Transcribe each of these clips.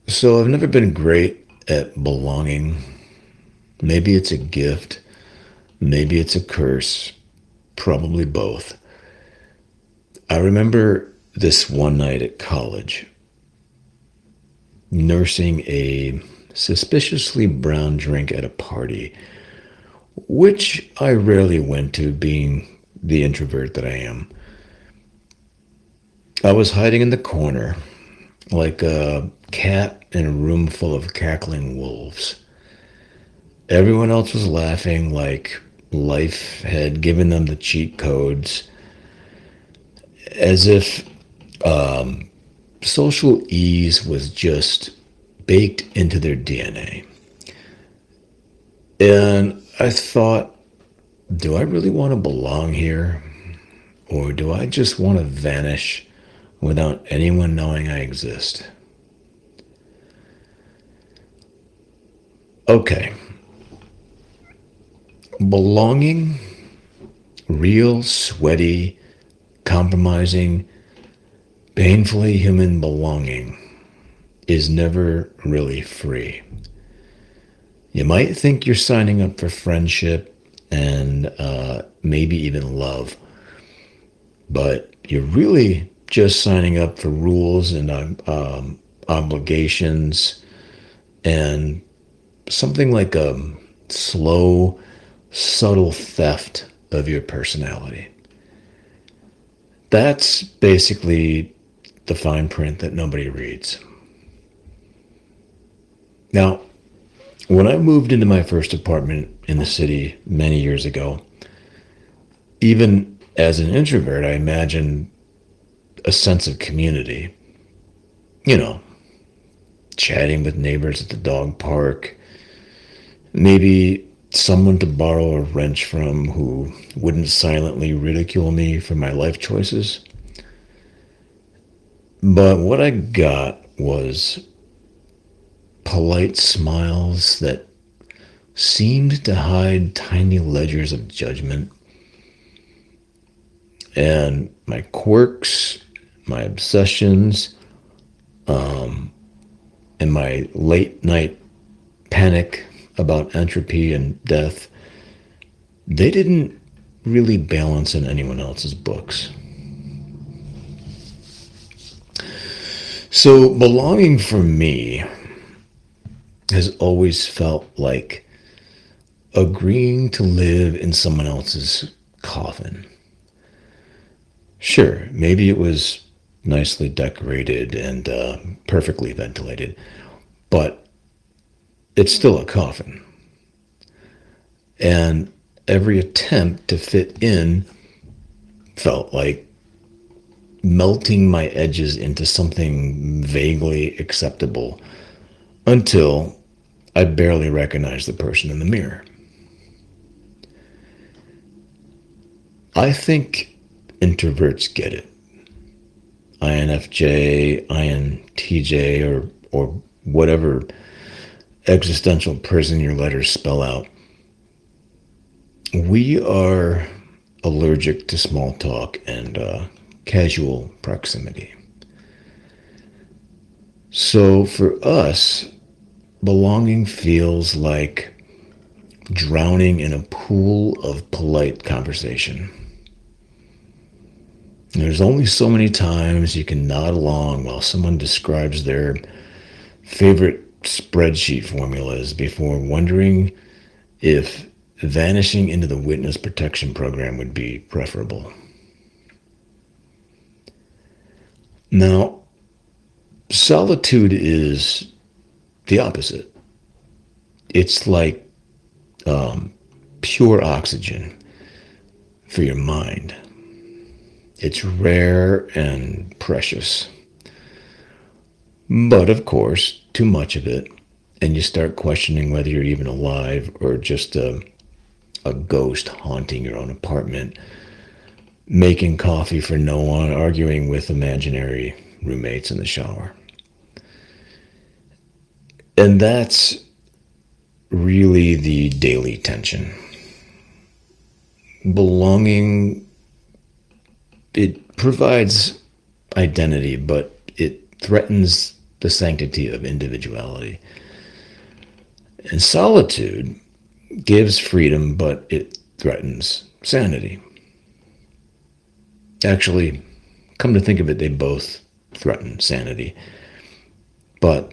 So I've never been great at belonging. Maybe it's a gift, maybe it's a curse, probably both. I remember this one night at college, nursing a suspiciously brown drink at a party, which I rarely went to, being the introvert that I am. I was hiding in the corner like a cat in a room full of cackling wolves. Everyone else was laughing like life had given them the cheat codes, as if social ease was just baked into their DNA. And I thought, do I really want to belong here? Or do I just want to vanish without anyone knowing I exist? Okay, belonging, real, sweaty, compromising, painfully human belonging is never really free. You might think you're signing up for friendship and maybe even love, but you're really just signing up for rules and obligations and something like a slow, subtle theft of your personality. That's basically the fine print that nobody reads. Now, when I moved into my first apartment in the city many years ago, even as an introvert, I imagined a sense of community. You know, chatting with neighbors at the dog park, maybe someone to borrow a wrench from who wouldn't silently ridicule me for my life choices. But what I got was polite smiles that seemed to hide tiny ledgers of judgment, and my quirks, my obsessions, and my late night panic about entropy and death, they didn't really balance in anyone else's books. So belonging for me has always felt like agreeing to live in someone else's coffin. Sure, maybe it was nicely decorated and perfectly ventilated, but it's still a coffin. And every attempt to fit in felt like melting my edges into something vaguely acceptable until I barely recognized the person in the mirror. I think introverts get it. INFJ, INTJ, or whatever existential prison your letters spell out. We are allergic to small talk and casual proximity. So for us, belonging feels like drowning in a pool of polite conversation. There's only so many times you can nod along while someone describes their favorite spreadsheet formulas before wondering if vanishing into the witness protection program would be preferable. Now, solitude is the opposite. It's like pure oxygen for your mind. It's rare and precious. But of course, too much of it, and you start questioning whether you're even alive or just a ghost haunting your own apartment, making coffee for no one, arguing with imaginary roommates in the shower. And that's really the daily tension. Belonging, it provides identity, but it threatens the sanctity of individuality. And solitude gives freedom, but it threatens sanity. Actually, come to think of it, they both threaten sanity. But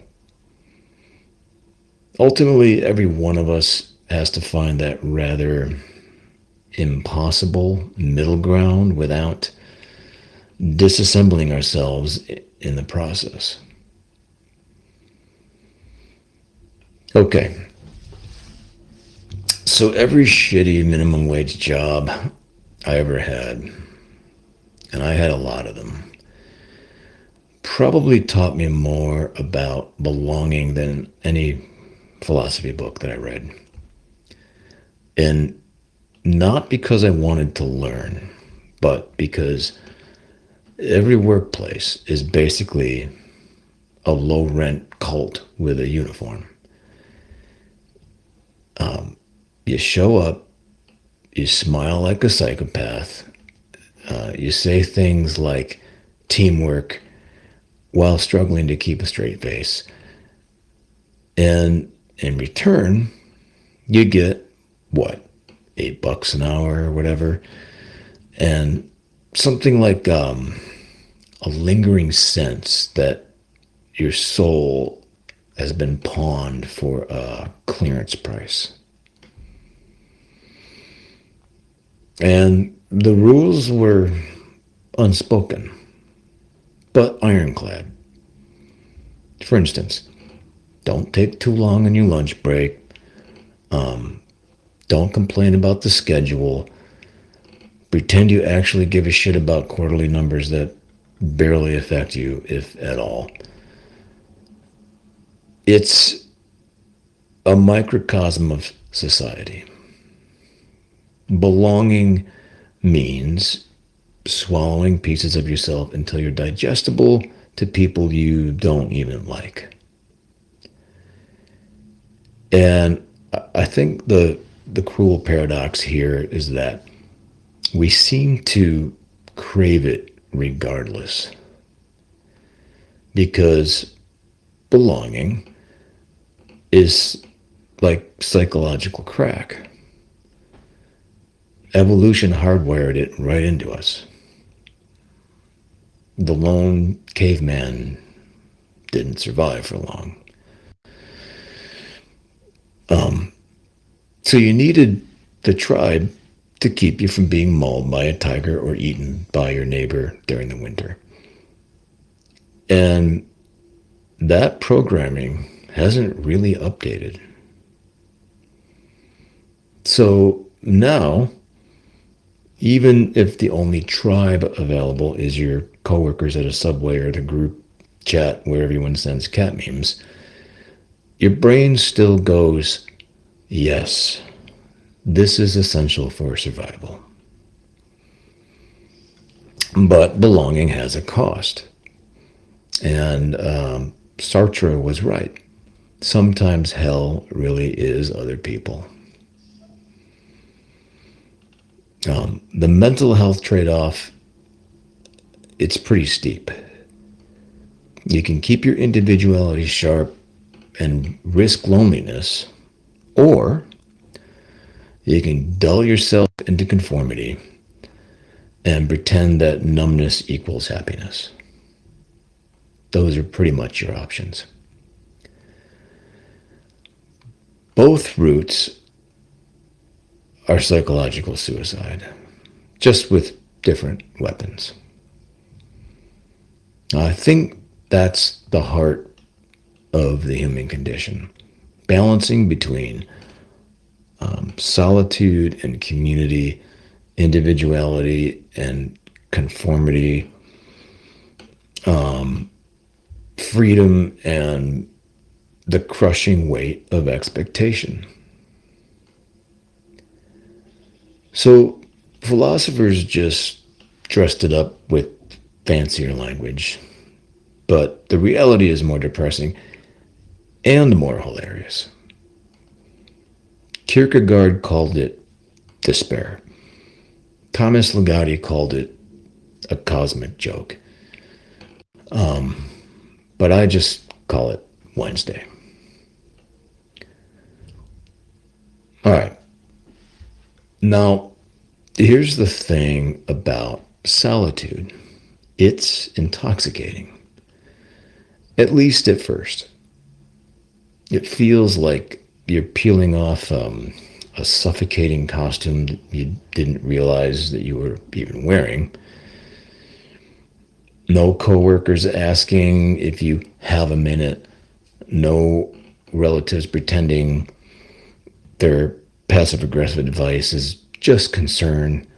ultimately, every one of us has to find that rather impossible middle ground without disassembling ourselves in the process. Okay. So every shitty minimum wage job I ever had, and I had a lot of them, probably taught me more about belonging than any philosophy book that I read. And not because I wanted to learn, but because every workplace is basically a low rent cult with a uniform. You show up, you smile like a psychopath, you say things like teamwork while struggling to keep a straight face. And in return, you get what? $8 an hour or whatever. And something like a lingering sense that your soul has been pawned for a clearance price. And the rules were unspoken, but ironclad. For instance, don't take too long on your lunch break. Don't complain about the schedule. Pretend you actually give a shit about quarterly numbers that barely affect you, if at all. It's a microcosm of society. Belonging means swallowing pieces of yourself until you're digestible to people you don't even like. And I think the cruel paradox here is that we seem to crave it regardless. Because belonging is like psychological crack. Evolution hardwired it right into us. The lone caveman didn't survive for long. So you needed the tribe to keep you from being mauled by a tiger or eaten by your neighbor during the winter. And that programming hasn't really updated. So now, even if the only tribe available is your coworkers at a Subway or the group chat where everyone sends cat memes, your brain still goes, yes, this is essential for survival. But belonging has a cost. And Sartre was right. Sometimes hell really is other people. The mental health trade-off, it's pretty steep. You can keep your individuality sharp and risk loneliness, or you can dull yourself into conformity and pretend that numbness equals happiness. Those are pretty much your options. Both routes are psychological suicide, just with different weapons. I think that's the heart of the human condition, balancing between solitude and community, individuality and conformity, freedom and the crushing weight of expectation. So philosophers just dressed it up with fancier language, but the reality is more depressing and more hilarious. Kierkegaard called it despair. Thomas Ligotti called it a cosmic joke. But I just call it Wednesday. All right. Now, here's the thing about solitude. It's intoxicating, at least at first. It feels like you're peeling off a suffocating costume that you didn't realize that you were even wearing. No coworkers asking if you have a minute. No relatives pretending their passive aggressive advice is just concern.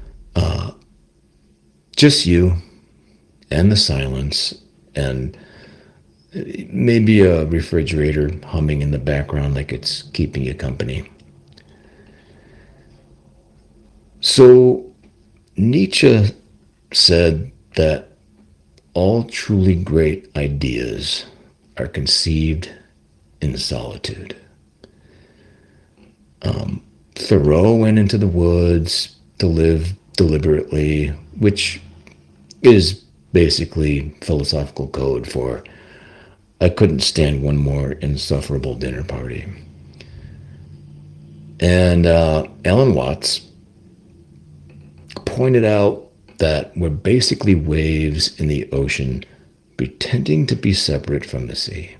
Just you and the silence, and maybe a refrigerator humming in the background like it's keeping you company. So Nietzsche said that all truly great ideas are conceived in solitude. Thoreau went into the woods to live deliberately, which is basically philosophical code for I couldn't stand one more insufferable dinner party. And Alan Watts pointed out that we're basically waves in the ocean pretending to be separate from the sea.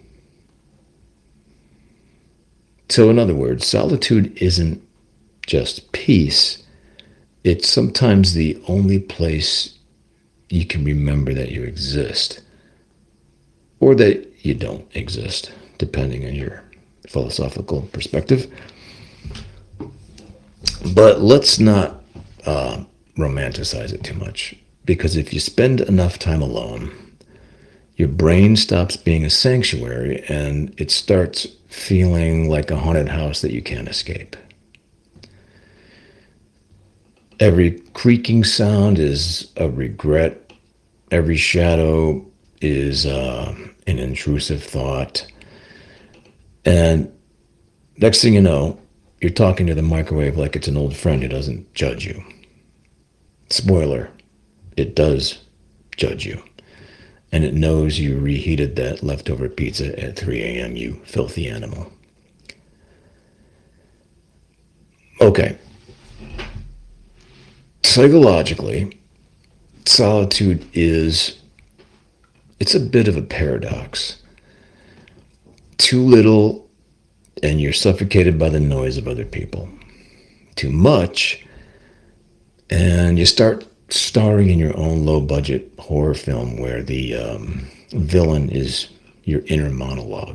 So, in other words, solitude isn't just peace, it's sometimes the only place you can remember that you exist, or that you don't exist, depending on your philosophical perspective. But let's not romanticize it too much, because if you spend enough time alone, your brain stops being a sanctuary and it starts feeling like a haunted house that you can't escape. Every creaking sound is a regret. Every shadow is an intrusive thought. And next thing you know, you're talking to the microwave like it's an old friend who doesn't judge you. Spoiler, it does judge you. And it knows you reheated that leftover pizza at 3 a.m., you filthy animal. Okay. Psychologically, solitude it's a bit of a paradox. Too little, and you're suffocated by the noise of other people. Too much, and you start starring in your own low-budget horror film where the villain is your inner monologue.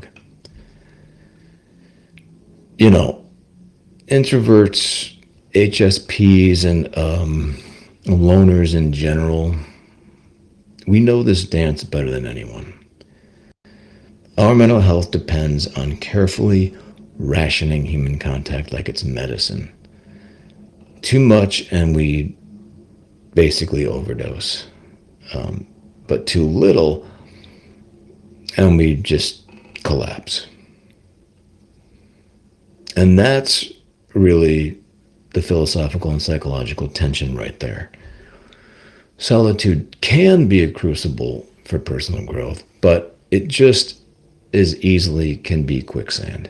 You know, introverts, HSPs, and loners in general, we know this dance better than anyone. Our mental health depends on carefully rationing human contact like it's medicine. Too much, and we basically overdose. But too little, and we just collapse. And that's really the philosophical and psychological tension right there. Solitude can be a crucible for personal growth, but it just as easily can be quicksand.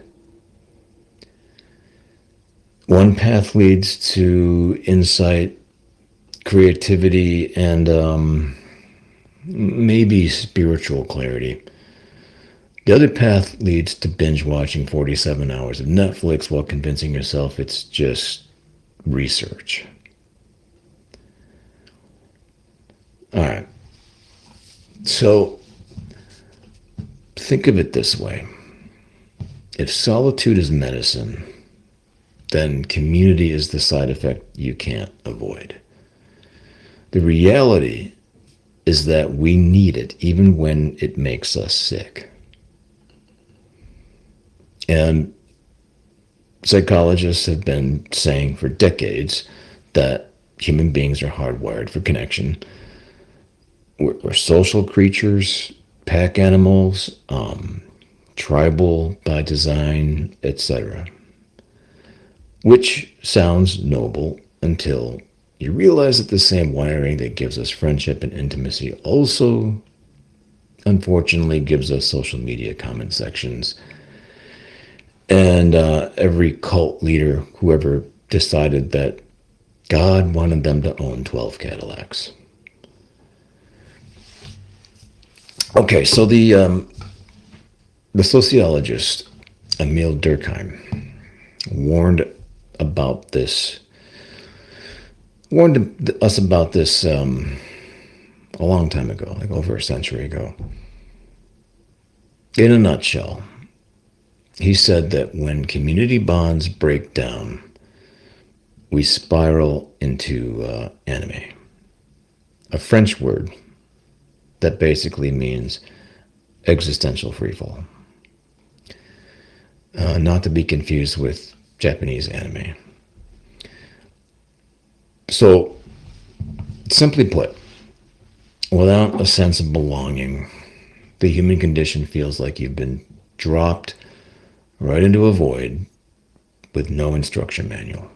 One path leads to insight, creativity, and maybe spiritual clarity. The other path leads to binge watching 47 hours of Netflix while convincing yourself it's just research. All right. So think of it this way. If solitude is medicine, then community is the side effect you can't avoid. The reality is that we need it even when it makes us sick. And psychologists have been saying for decades that human beings are hardwired for connection. We're social creatures, pack animals, tribal by design, etc. Which sounds noble until you realize that the same wiring that gives us friendship and intimacy also unfortunately gives us social media comment sections. And every cult leader, whoever decided that God wanted them to own 12 Cadillacs. Okay, so the sociologist Emil Durkheim warned about this, warned us about this a long time ago, like over a century ago. In a nutshell, he said that when community bonds break down, we spiral into anime, a French word that basically means existential freefall. Not to be confused with Japanese anime. So, simply put, without a sense of belonging, the human condition feels like you've been dropped right into a void with no instruction manual.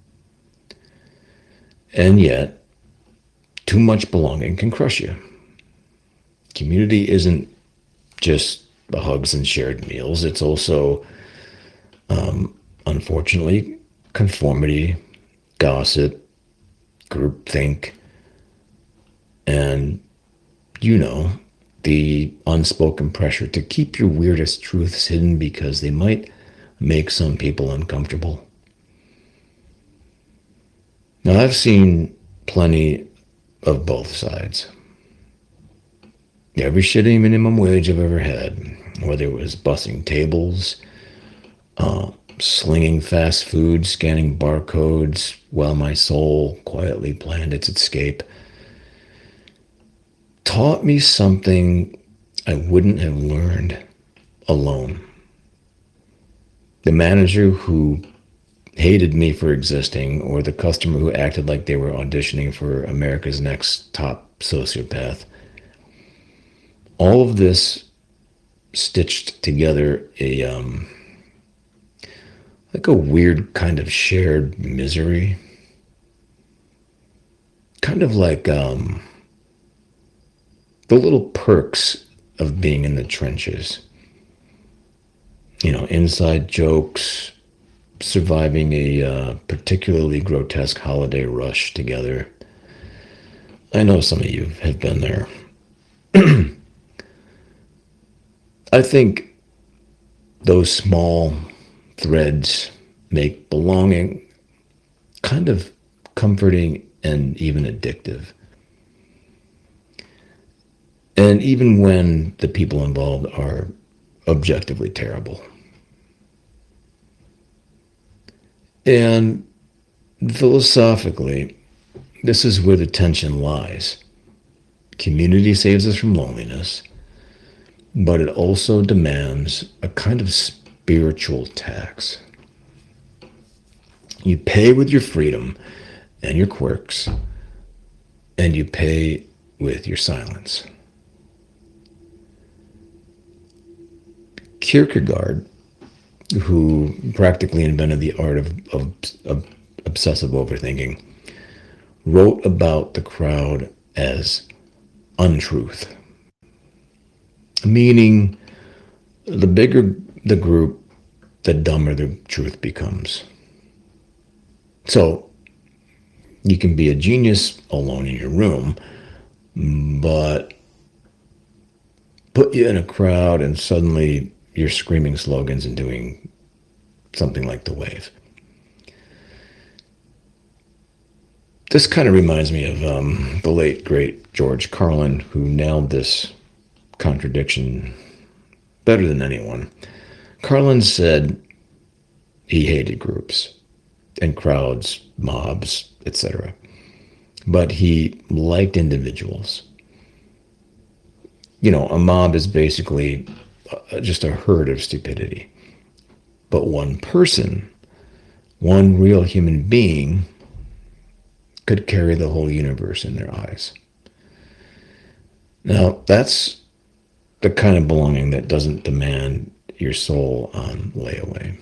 And yet, too much belonging can crush you. Community isn't just the hugs and shared meals. It's also, unfortunately, conformity, gossip, groupthink, and, the unspoken pressure to keep your weirdest truths hidden because they might make some people uncomfortable. Now, I've seen plenty of both sides. Every shitty minimum wage I've ever had, whether it was bussing tables, slinging fast food, scanning barcodes while my soul quietly planned its escape, taught me something I wouldn't have learned alone. The manager who hated me for existing, or the customer who acted like they were auditioning for America's Next Top Sociopath, all of this stitched together like a weird kind of shared misery. Kind of like the little perks of being in the trenches. Inside jokes, surviving a particularly grotesque holiday rush together. I know some of you have been there. I think those small threads make belonging kind of comforting and even addictive. And even when the people involved are objectively terrible. And philosophically, this is where the tension lies. Community saves us from loneliness, but it also demands a kind of spiritual tax. You pay with your freedom and your quirks, and you pay with your silence. Kierkegaard, who practically invented the art of obsessive overthinking, wrote about the crowd as untruth, meaning the bigger the group, the dumber the truth becomes. So you can be a genius alone in your room, but put you in a crowd and suddenly you're screaming slogans and doing something like The Wave. This kind of reminds me of the late, great George Carlin, who nailed this contradiction better than anyone. Carlin said he hated groups and crowds, mobs, etc. But he liked individuals. A mob is basically just a herd of stupidity. But one person, one real human being, could carry the whole universe in their eyes. Now, that's the kind of belonging that doesn't demand your soul on layaway.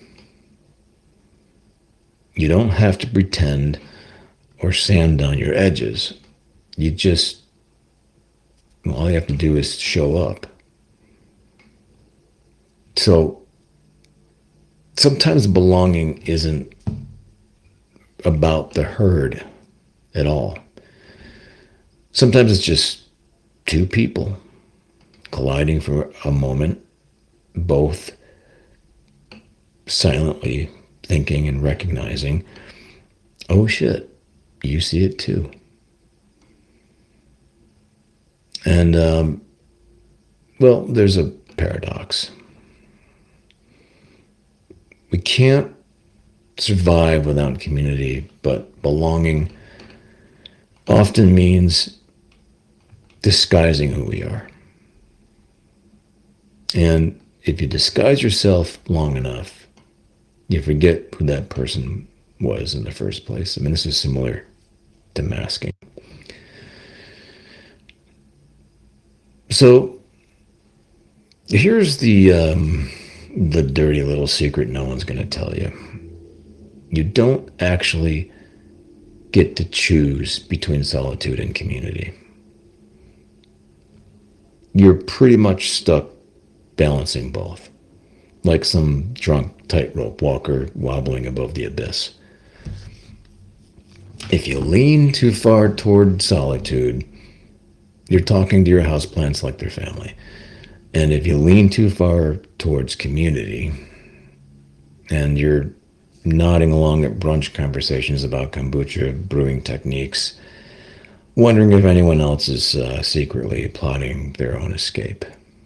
You don't have to pretend or sand down your edges. All you have to do is show up. So sometimes belonging isn't about the herd at all. Sometimes it's just two people colliding for a moment, both silently thinking and recognizing, oh shit, you see it too. And, well, there's a paradox. We can't survive without community, but belonging often means disguising who we are. And if you disguise yourself long enough, you forget who that person was in the first place. I mean, this is similar to masking. So here's the dirty little secret no one's going to tell you. You don't actually get to choose between solitude and community. You're pretty much stuck balancing both, like some drunk tightrope walker wobbling above the abyss. If you lean too far toward solitude, you're talking to your houseplants like they're family. And if you lean too far towards community, and you're nodding along at brunch conversations about kombucha brewing techniques, wondering if anyone else is secretly plotting their own escape.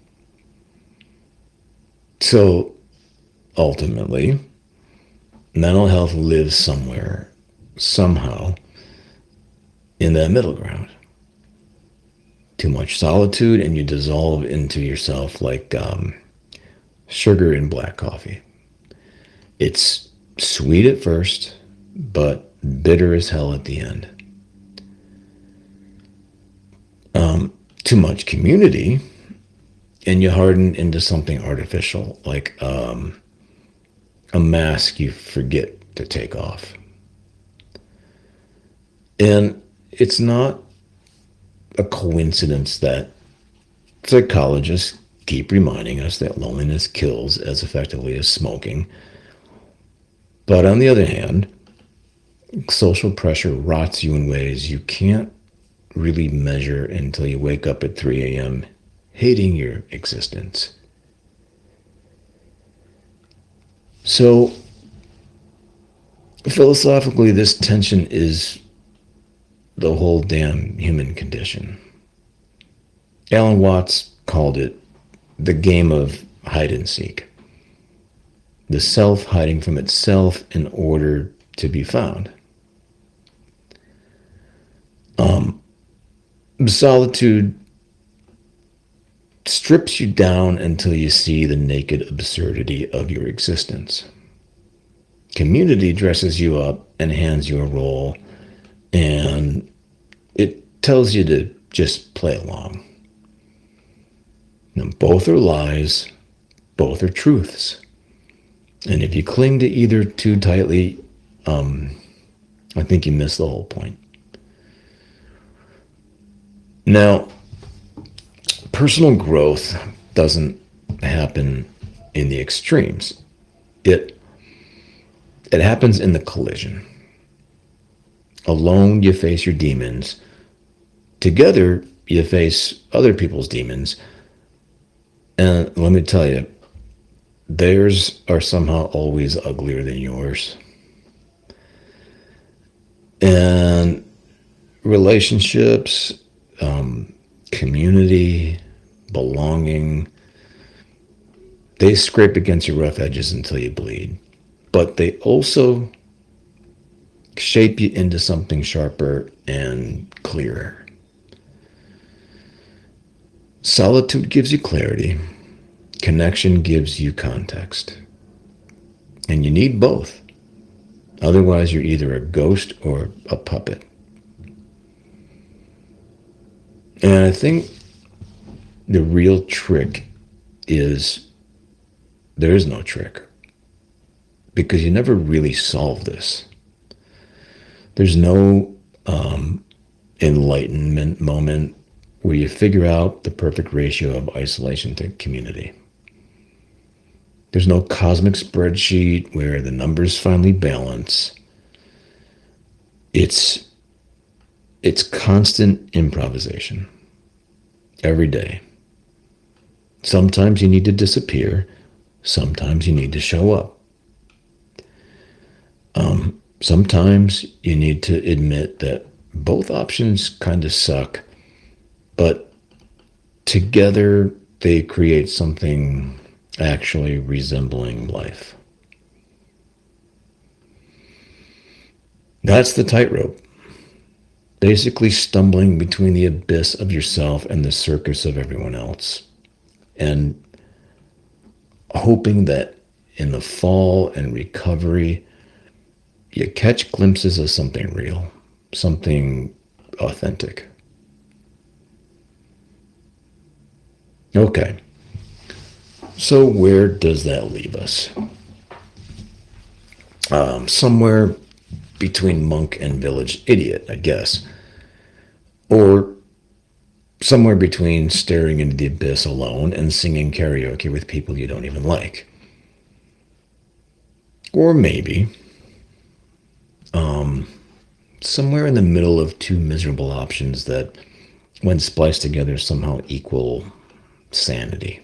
So, ultimately, mental health lives somewhere, somehow, in that middle ground. Too much solitude, and you dissolve into yourself like sugar in black coffee. It's sweet at first, but bitter as hell at the end. Too much community, and you harden into something artificial, like a mask you forget to take off. And it's not a coincidence that psychologists keep reminding us that loneliness kills as effectively as smoking. But on the other hand, social pressure rots you in ways you can't really measure until you wake up at 3 a.m. hating your existence. So, philosophically, this tension is the whole damn human condition. Alan Watts called it the game of hide and seek. The self hiding from itself in order to be found. Solitude strips you down until you see the naked absurdity of your existence. Community dresses you up and hands you a role, and it tells you to just play along. Now, both are lies, both are truths. And if you cling to either too tightly, I think you miss the whole point. Now, personal growth doesn't happen in the extremes. It happens in the collision. Alone, you face your demons. Together, you face other people's demons. And let me tell you, theirs are somehow always uglier than yours. And relationships, community, belonging, they scrape against your rough edges until you bleed. But they also shape you into something sharper and clearer. Solitude gives you clarity. Connection gives you context. And you need both. Otherwise, you're either a ghost or a puppet. And I think the real trick is there is no trick. Because you never really solve this. There's no enlightenment moment where you figure out the perfect ratio of isolation to community. There's no cosmic spreadsheet where the numbers finally balance. It's it's constant improvisation every day. Sometimes you need to disappear. Sometimes you need to show up. Sometimes you need to admit that both options kind of suck, but together they create something actually resembling life. That's the tightrope. Basically, stumbling between the abyss of yourself and the circus of everyone else. And hoping that in the fall and recovery, you catch glimpses of something real, something authentic. Okay, so where does that leave us? Somewhere between monk and village idiot, I guess. Or somewhere between staring into the abyss alone and singing karaoke with people you don't even like. Or maybe somewhere in the middle of two miserable options that, when spliced together, somehow equal sanity.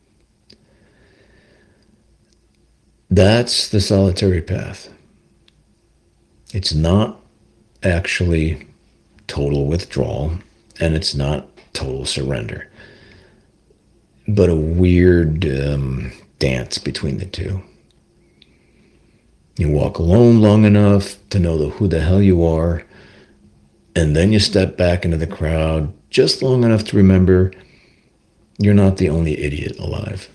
That's the solitary path. It's not actually total withdrawal, and it's not total surrender, but a weird dance between the two. You walk alone long enough to know who the hell you are, and then you step back into the crowd just long enough to remember you're not the only idiot alive.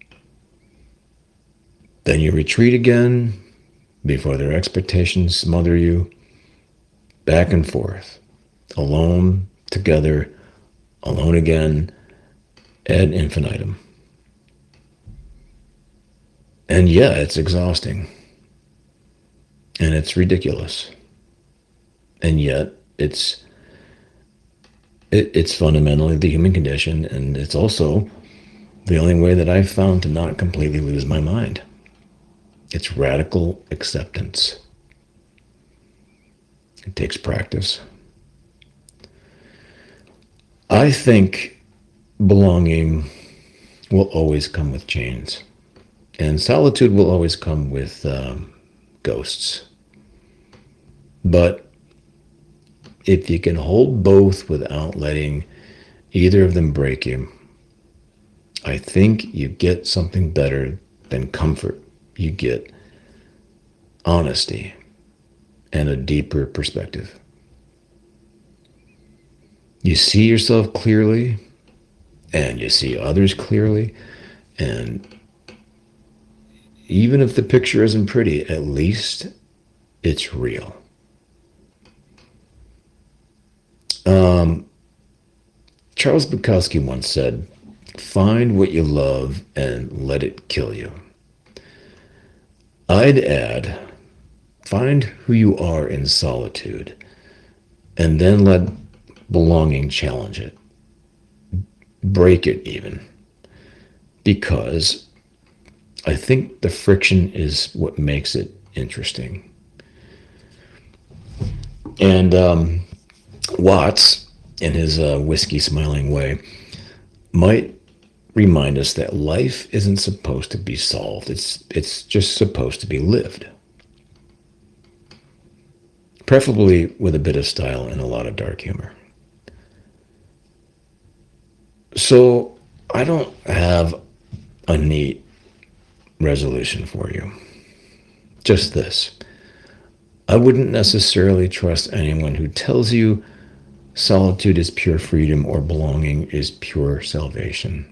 Then you retreat again before their expectations smother you, back and forth, alone, together, alone again, ad infinitum. And yeah, it's exhausting. And it's ridiculous. And yet, it's fundamentally the human condition, and it's also the only way that I've found to not completely lose my mind. It's radical acceptance. It takes practice. I think belonging will always come with chains, and solitude will always come with ghosts. But if you can hold both without letting either of them break you, I think you get something better than comfort. You get honesty and a deeper perspective. You see yourself clearly, and you see others clearly, and even if the picture isn't pretty, at least it's real. Charles Bukowski once said, "Find what you love and let it kill you." I'd add, find who you are in solitude, and then let belonging challenge it. Break it even. Because I think the friction is what makes it interesting. And Watts, in his whiskey smiling way, might remind us that life isn't supposed to be solved. It's just supposed to be lived. Preferably with a bit of style and a lot of dark humor. So I don't have a neat resolution for you. Just this. I wouldn't necessarily trust anyone who tells you solitude is pure freedom or belonging is pure salvation.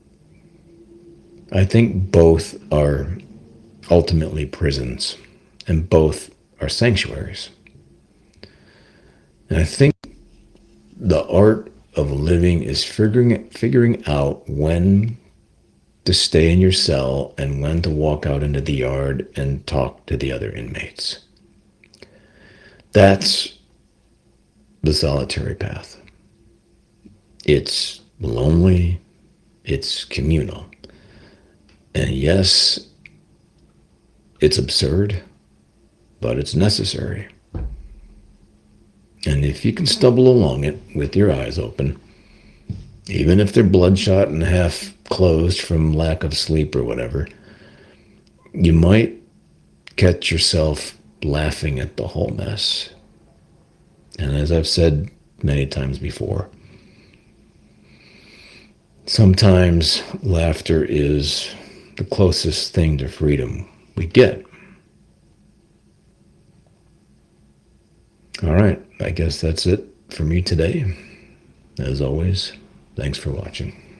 I think both are ultimately prisons, and both are sanctuaries. And I think the art of living is figuring out when to stay in your cell and when to walk out into the yard and talk to the other inmates. That's the solitary path. It's lonely, it's communal. And yes, It's absurd, but it's necessary. And if you can stumble along it with your eyes open, even if they're bloodshot and half closed from lack of sleep or whatever, you might catch yourself laughing at the whole mess. And as I've said many times before, sometimes laughter is the closest thing to freedom we get. All right, I guess that's it for me today. As always, thanks for watching.